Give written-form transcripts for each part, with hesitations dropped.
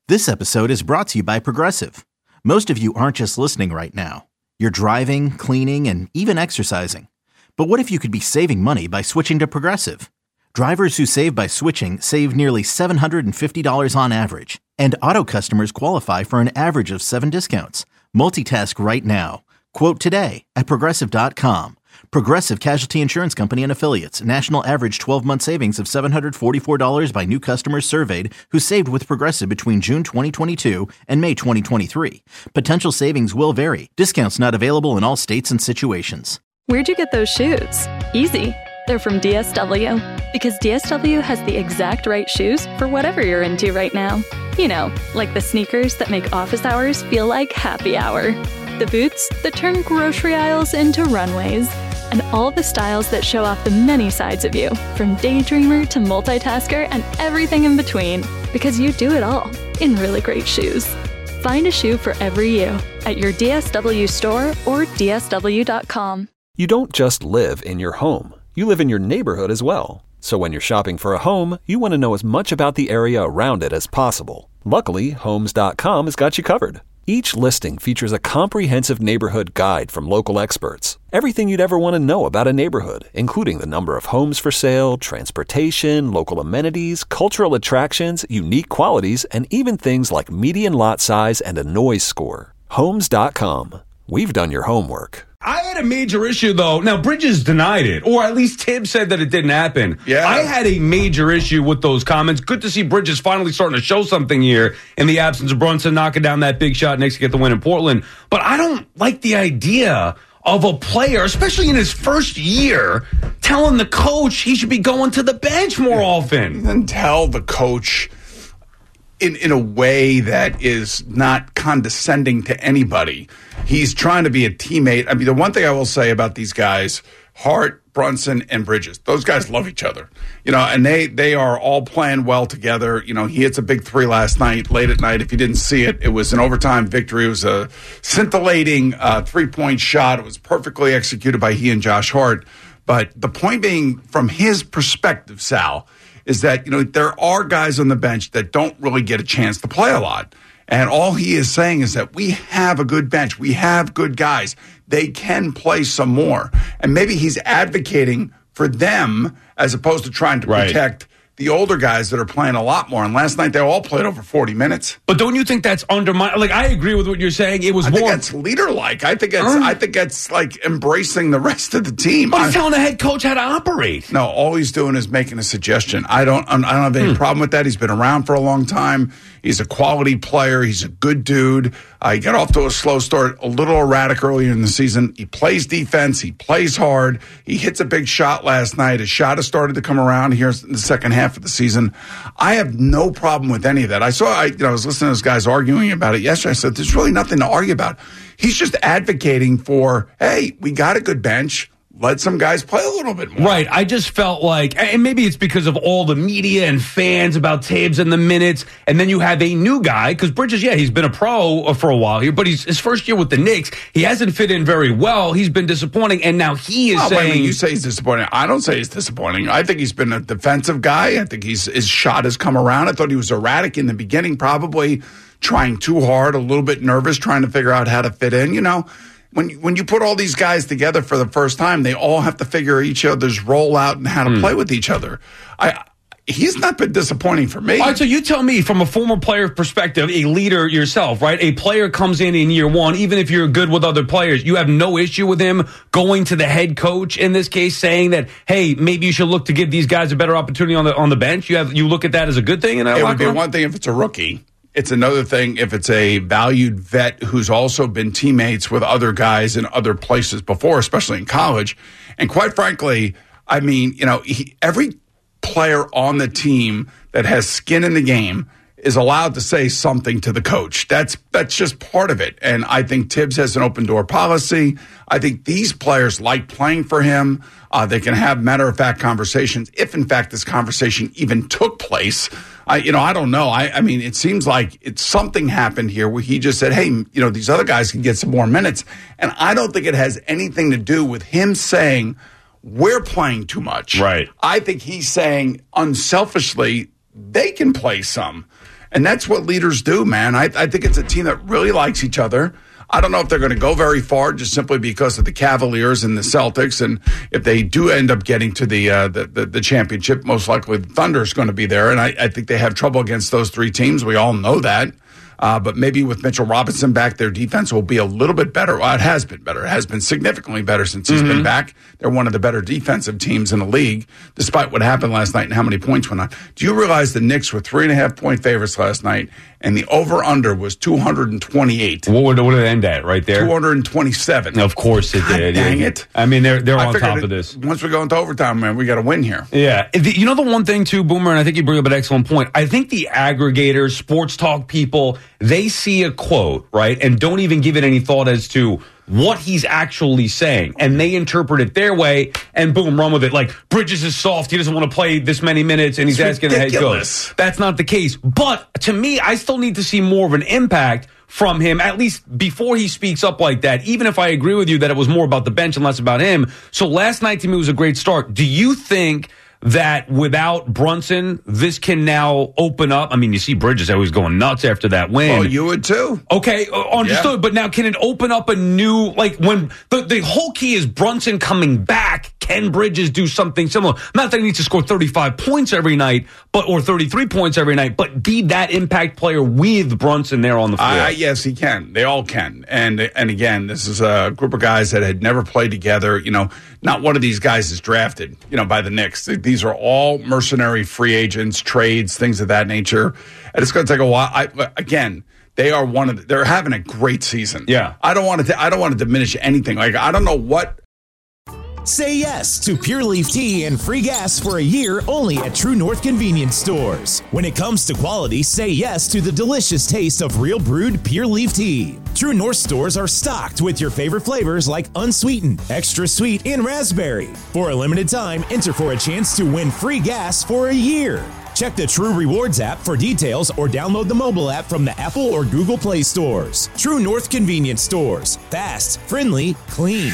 This episode is brought to you by Progressive. Most of you aren't just listening right now. You're driving, cleaning, and even exercising. But what if you could be saving money by switching to Progressive? Drivers who save by switching save nearly $750 on average. And auto customers qualify for an average of 7 discounts. Multitask right now. Quote today at Progressive.com. Progressive Casualty Insurance Company and Affiliates. National average 12-month savings of $744 by new customers surveyed who saved with Progressive between June 2022 and May 2023. Potential savings will vary. Discounts not available in all states and situations. Where'd you get those shoes? Easy. They're from DSW. Because DSW has the exact right shoes for whatever you're into right now. You know, like the sneakers that make office hours feel like happy hour. The boots that turn grocery aisles into runways. And all the styles that show off the many sides of you, from daydreamer to multitasker and everything in between, because you do it all in really great shoes. Find a shoe for every you at your DSW store or DSW.com. You don't just live in your home, you live in your neighborhood as well. So when you're shopping for a home, you want to know as much about the area around it as possible. Luckily, Homes.com has got you covered. Each listing features a comprehensive neighborhood guide from local experts. Everything you'd ever want to know about a neighborhood, including the number of homes for sale, transportation, local amenities, cultural attractions, unique qualities, and even things like median lot size and a noise score. Homes.com. We've done your homework. I had a major issue, though. Now, Bridges denied it, or at least Tibbs said that it didn't happen. Yeah. I had a major issue with those comments. Good to see Bridges finally starting to show something here in the absence of Brunson knocking down that big shot next to get the win in Portland. But I don't like the idea of a player, especially in his first year, telling the coach he should be going to the bench more often. And tell the coach in a way that is not condescending to anybody. He's trying to be a teammate. I mean, the one thing I will say about these guys, Hart, Brunson, and Bridges, those guys love each other. You know, and they are all playing well together. You know, he hits a big 3 last night, late at night. If you didn't see it, it was an overtime victory. It was a scintillating 3-point shot. It was perfectly executed by he and Josh Hart. But the point being, from his perspective, Sal, is that, you know, there are guys on the bench that don't really get a chance to play a lot. And all he is saying is that we have a good bench. We have good guys. They can play some more. And maybe he's advocating for them as opposed to trying to protect the older guys that are playing a lot more. And last night they all played over 40 minutes. But don't you think that's undermining? Like, I agree with what you're saying. It was I more. think that's leader-like. I think it's like embracing the rest of the team. But he's telling the head coach how to operate. No, all he's doing is making a suggestion. I don't have any problem with that. He's been around for a long time. He's a quality player. He's a good dude. He got off to a slow start, a little erratic earlier in the season. He plays defense. He plays hard. He hits a big shot last night. His shot has started to come around here in the second half of the season. I have no problem with any of that. I was listening to those guys arguing about it yesterday. I said, there's really nothing to argue about. He's just advocating for, hey, we got a good bench. Let some guys play a little bit more. Right. I just felt like, and maybe it's because of all the media and fans about Tibbs and the minutes, and then you have a new guy, because Bridges, he's been a pro for a while here, but he's his first year with the Knicks. He hasn't fit in very well. He's been disappointing, and now he is saying... Wait, you say he's disappointing. I don't say he's disappointing. I think he's been a defensive guy. I think his shot has come around. I thought he was erratic in the beginning, probably trying too hard, a little bit nervous, trying to figure out how to fit in, you know. When you put all these guys together for the first time, they all have to figure each other's role out and how to play with each other. He's not been disappointing for me. All right, so you tell me, from a former player perspective, a leader yourself, right? A player comes in year one, even if you're good with other players, you have no issue with him going to the head coach, in this case, saying that, hey, maybe you should look to give these guys a better opportunity on the bench. You look at that as a good thing in that locker room? It would be one thing if it's a rookie. It's another thing if it's a valued vet who's also been teammates with other guys in other places before, especially in college. And quite frankly, I mean, you know, every player on the team that has skin in the game is allowed to say something to the coach. That's just part of it. And I think Tibbs has an open door policy. I think these players like playing for him. They can have matter-of-fact conversations, if in fact this conversation even took place. I don't know. I mean, it seems like something happened here where he just said, hey, you know, these other guys can get some more minutes. And I don't think it has anything to do with him saying we're playing too much. Right. I think he's saying unselfishly they can play some. And that's what leaders do, man. I think it's a team that really likes each other. I don't know if they're going to go very far just simply because of the Cavaliers and the Celtics. And if they do end up getting to the championship, most likely the Thunder is going to be there. And I think they have trouble against those three teams. We all know that. But maybe with Mitchell Robinson back, their defense will be a little bit better. Well, it has been better. It has been significantly better since he's been back. They're one of the better defensive teams in the league, despite what happened last night and how many points went on. Do you realize the Knicks were 3.5-point favorites last night, and the over-under was 228? What did it end at right there? 227. Of course it did. Dang it. I mean, they're on top of this. Once we go into overtime, man, we got to win here. Yeah. You know the one thing, too, Boomer, and I think you bring up an excellent point. I think the aggregators, sports talk people, they see a quote, right, and don't even give it any thought as to what he's actually saying. And they interpret it their way, and boom, run with it. Like, Bridges is soft. He doesn't want to play this many minutes, and he's asking the head coach. That's not the case. But to me, I still need to see more of an impact from him, at least before he speaks up like that, even if I agree with you that it was more about the bench and less about him. So last night, to me, was a great start. Do you think that without Brunson, this can now open up? I mean, you see Bridges always going nuts after that win. Well, you would too. Okay, understood. Yeah. But now can it open up a new, like when the whole key is Brunson coming back, can Bridges do something similar? Not that he needs to score 35 points every night, or 33 points every night, but be that impact player with Brunson there on the floor. Yes, he can. They all can. And again, this is a group of guys that had never played together. You know, not one of these guys is drafted, by the Knicks. These are all mercenary free agents, trades, things of that nature. And it's going to take a while. They are they're having a great season. Yeah. I don't want to diminish anything. Like, I don't know what. Say yes to Pure Leaf Tea and free gas for a year only at True North Convenience Stores. When it comes to quality, say yes to the delicious taste of real brewed Pure Leaf Tea. True North stores are stocked with your favorite flavors like unsweetened, extra sweet, and raspberry. For a limited time, enter for a chance to win free gas for a year. Check the True Rewards app for details or download the mobile app from the Apple or Google Play stores. True North Convenience Stores. Fast, friendly, clean.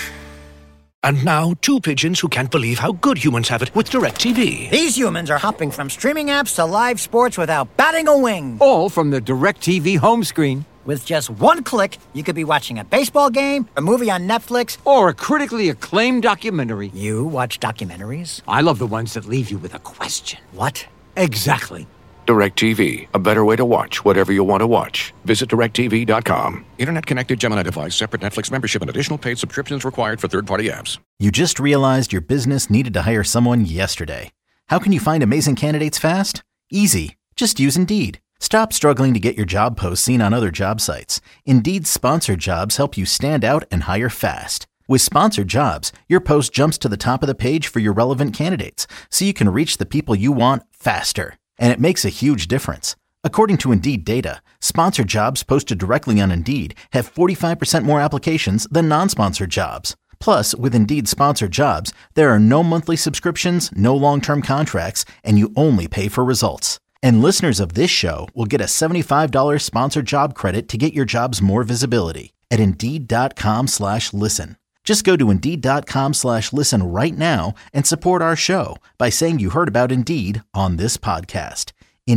And now, two pigeons who can't believe how good humans have it with DirecTV. These humans are hopping from streaming apps to live sports without batting a wing. All from the DirecTV home screen. With just one click, you could be watching a baseball game, a movie on Netflix, or a critically acclaimed documentary. You watch documentaries? I love the ones that leave you with a question. What? Exactly. DirecTV, a better way to watch whatever you want to watch. Visit DirecTV.com. Internet-connected Gemini device, separate Netflix membership, and additional paid subscriptions required for third-party apps. You just realized your business needed to hire someone yesterday. How can you find amazing candidates fast? Easy. Just use Indeed. Stop struggling to get your job posts seen on other job sites. Indeed's sponsored jobs help you stand out and hire fast. With sponsored jobs, your post jumps to the top of the page for your relevant candidates, so you can reach the people you want faster. And it makes a huge difference. According to Indeed data, sponsored jobs posted directly on Indeed have 45% more applications than non-sponsored jobs. Plus, with Indeed sponsored jobs, there are no monthly subscriptions, no long-term contracts, and you only pay for results. And listeners of this show will get a $75 sponsored job credit to get your jobs more visibility at Indeed.com/listen. Just go to Indeed.com/listen right now and support our show by saying you heard about Indeed on this podcast.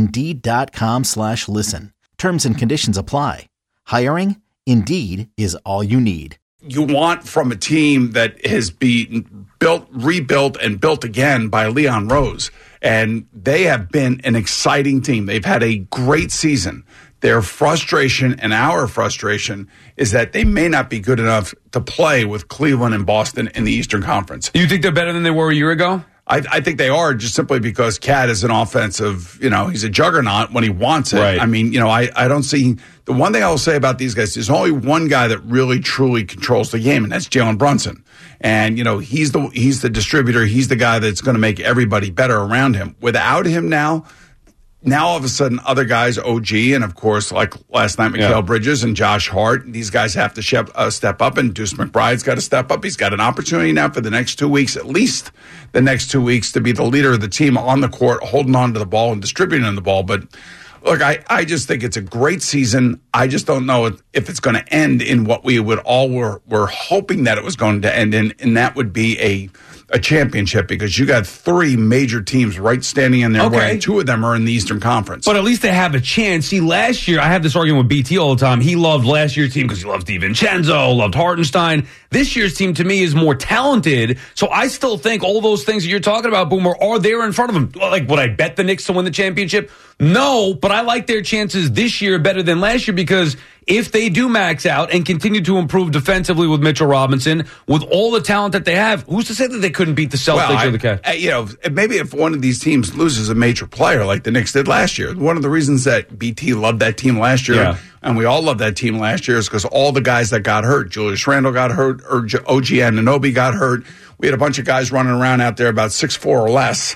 Indeed.com/listen. Terms and conditions apply. Hiring? Indeed is all you need. You want from a team that has been built, rebuilt, and built again by Leon Rose. And they have been an exciting team. They've had a great season. Their frustration and our frustration is that they may not be good enough to play with Cleveland and Boston in the Eastern Conference. You think they're better than they were a year ago? I think they are, just simply because Cat is an offensive, he's a juggernaut when he wants it. Right. I mean, I don't see. The one thing I will say about these guys, there's only one guy that really truly controls the game, and that's Jalen Brunson. And, he's the distributor. He's the guy that's going to make everybody better around him. Without him now all of a sudden, other guys, OG, and of course, like last night, Mikal Bridges and Josh Hart, these guys have to step up, and Deuce McBride's got to step up. He's got an opportunity now for the next 2 weeks, at least the next 2 weeks, to be the leader of the team on the court, holding on to the ball and distributing the ball. But Look, I just think it's a great season. I just don't know if it's going to end in what we would all were hoping that it was going to end in, and that would be a championship, because you got 3 major teams right standing in their way. 2 of them are in the Eastern Conference. But at least they have a chance. See, last year, I have this argument with BT all the time. He loved last year's team because he loved DiVincenzo, loved Hartenstein. This year's team, to me, is more talented. So I still think all those things that you're talking about, Boomer, are there in front of them. Like, would I bet the Knicks to win the championship? No, but I like their chances this year better than last year, because if they do max out and continue to improve defensively with Mitchell Robinson, with all the talent that they have, who's to say that they couldn't beat the Celtics or the Cavs? Maybe if one of these teams loses a major player like the Knicks did last year, one of the reasons that BT loved that team last year, and we all loved that team last year, is because all the guys that got hurt, Julius Randle got hurt, or OG Anunoby got hurt. We had a bunch of guys running around out there about 6'4" or less,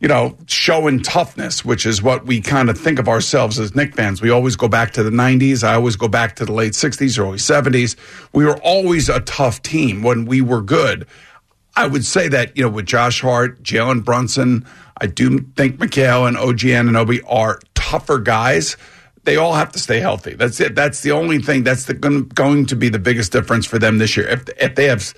showing toughness, which is what we kind of think of ourselves as Knicks fans. We always go back to the 90s. I always go back to the late 60s, early 70s. We were always a tough team when we were good. I would say that, with Josh Hart, Jalen Brunson, I do think Mikal and OG Anunoby are tougher guys. They all have to stay healthy. That's it. That's the only thing. That's going to be the biggest difference for them this year. If they have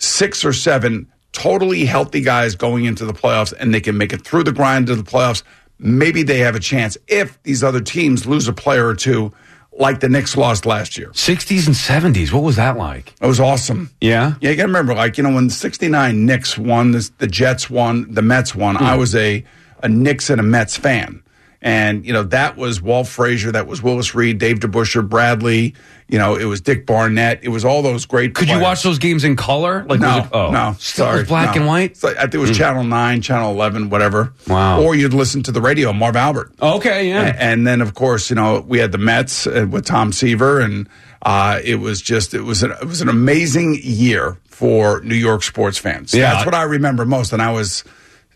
6 or 7 totally healthy guys going into the playoffs and they can make it through the grind to the playoffs, maybe they have a chance if these other teams lose a player or two like the Knicks lost last year. 60s and 70s, what was that like? It was awesome. Yeah? Yeah, you got to remember, when the 69 Knicks won, the Jets won, the Mets won, I was a Knicks and a Mets fan. And, that was Walt Frazier, that was Willis Reed, Dave DeBusschere, Bradley, it was Dick Barnett. It was all those great players. Could you watch those games in color? No. Still black and white? I think it was Channel 9, Channel 11, whatever. Wow. Or you'd listen to the radio, Marv Albert. Okay, yeah. And then, of course, we had the Mets with Tom Seaver, and it was an amazing year for New York sports fans. Yeah. That's what I remember most, and I was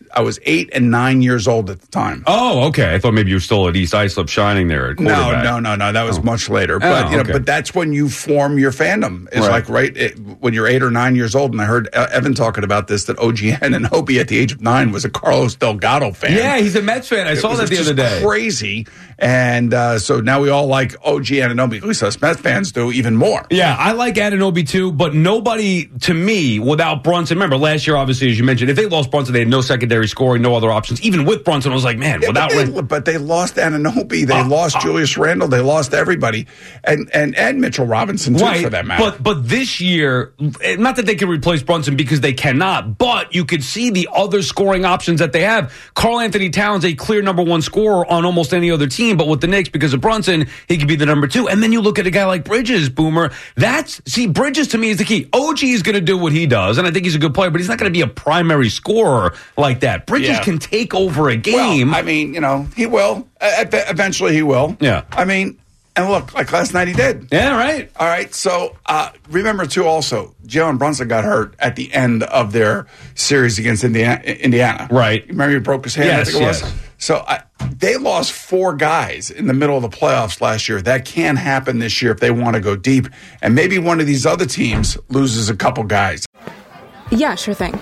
8 and 9 years old at the time. Oh, okay. I thought maybe you were still at East Islip Shining there at quarterback. No. That was much later. But but that's when you form your fandom. It's when you're 8 or 9 years old. And I heard Evan talking about this, that OG Anunoby at the age of 9 was a Carlos Delgado fan. Yeah, he's a Mets fan. I saw that the other day. Crazy. And so now we all like OG Anunoby. At least us Mets fans do even more. Yeah, I like Anunoby too, but nobody, to me, without Brunson. Remember, last year, obviously, as you mentioned, if they lost Brunson, they had no secondary scoring, no other options. Even with Brunson, I was like, man, but they lost Anunoby. They lost Julius Randle. They lost everybody. And Mitchell Robinson, too, for that matter. But this year, not that they can replace Brunson because they cannot, but you could see the other scoring options that they have. Karl Anthony Towns, a clear number 1 scorer on almost any other team, but with the Knicks, because of Brunson, he could be the number 2. And then you look at a guy like Bridges, Boomer. Bridges to me is the key. OG is going to do what he does, and I think he's a good player, but he's not going to be a primary scorer like that. Bridges can take over a game. Well, he will. Eventually he will. Yeah. And look, like last night he did. Yeah, right. All right. So remember, too, also, Jalen Brunson got hurt at the end of their series against Indiana. Right. Remember he broke his hand, yes, I think it was? So they lost 4 guys in the middle of the playoffs last year. That can happen this year if they want to go deep. And maybe one of these other teams loses a couple guys. Yeah, sure thing.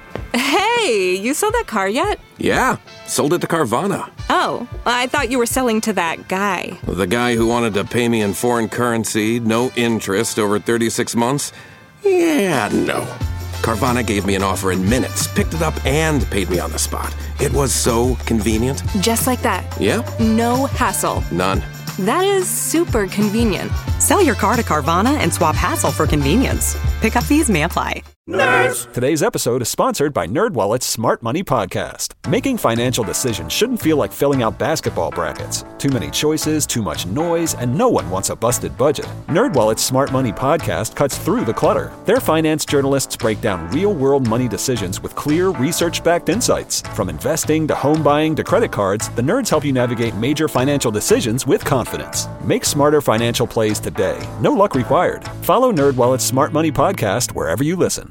Hey, you sold that car yet? Yeah, sold it to Carvana. Oh, I thought you were selling to that guy. The guy who wanted to pay me in foreign currency, no interest, over 36 months? Yeah, no. Carvana gave me an offer in minutes, picked it up, and paid me on the spot. It was so convenient. Just like that. Yeah. No hassle. None. That is super convenient. Sell your car to Carvana and swap hassle for convenience. Pickup fees may apply. Nerds! Today's episode is sponsored by NerdWallet's Smart Money Podcast. Making financial decisions shouldn't feel like filling out basketball brackets. Too many choices, too much noise, and no one wants a busted budget. NerdWallet's Smart Money Podcast cuts through the clutter. Their finance journalists break down real-world money decisions with clear, research-backed insights. From investing to home buying to credit cards, the nerds help you navigate major financial decisions with confidence. Make smarter financial plays today. No luck required. Follow NerdWallet's Smart Money Podcast wherever you listen.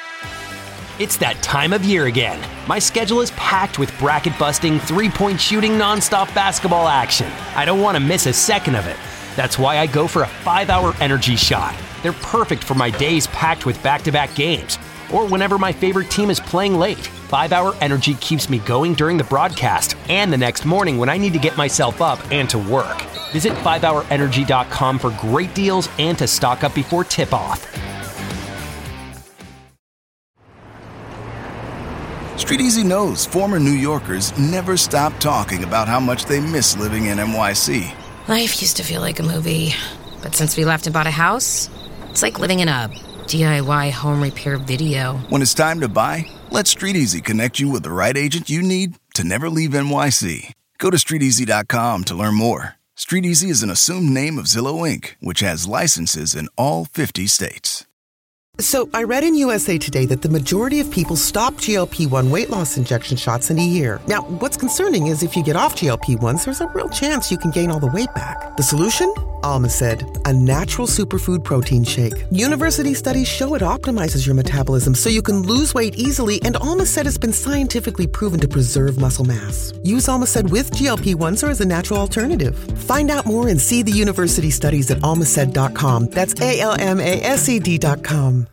It's that time of year again. My schedule is packed with bracket-busting, three-point shooting, nonstop basketball action. I don't want to miss a second of it. That's why I go for a 5-hour energy shot. They're perfect for my days packed with back-to-back games. or whenever my favorite team is playing late. 5-Hour Energy keeps me going during the broadcast and the next morning when I need to get myself up and to work. Visit 5hourenergy.com for great deals and to stock up before tip-off. StreetEasy knows former New Yorkers never stop talking about how much they miss living in NYC. Life used to feel like a movie, but since we left and bought a house, it's like living in a DIY home repair video. When it's time to buy, let StreetEasy connect you with the right agent you need to never leave NYC. Go to StreetEasy.com to learn more. StreetEasy is an assumed name of Zillow Inc., which has licenses in all 50 states. So I read in USA Today that the majority of people stop GLP-1 weight loss injection shots in a year. Now, what's concerning is if you get off GLP-1s, there's a real chance you can gain all the weight back. The solution? Almacid, a natural superfood protein shake. University studies show it optimizes your metabolism so you can lose weight easily, and Almacid has been scientifically proven to preserve muscle mass. Use Almacid with GLP-1s or as a natural alternative. Find out more and see the university studies at almacid.com. That's ALMASED.com.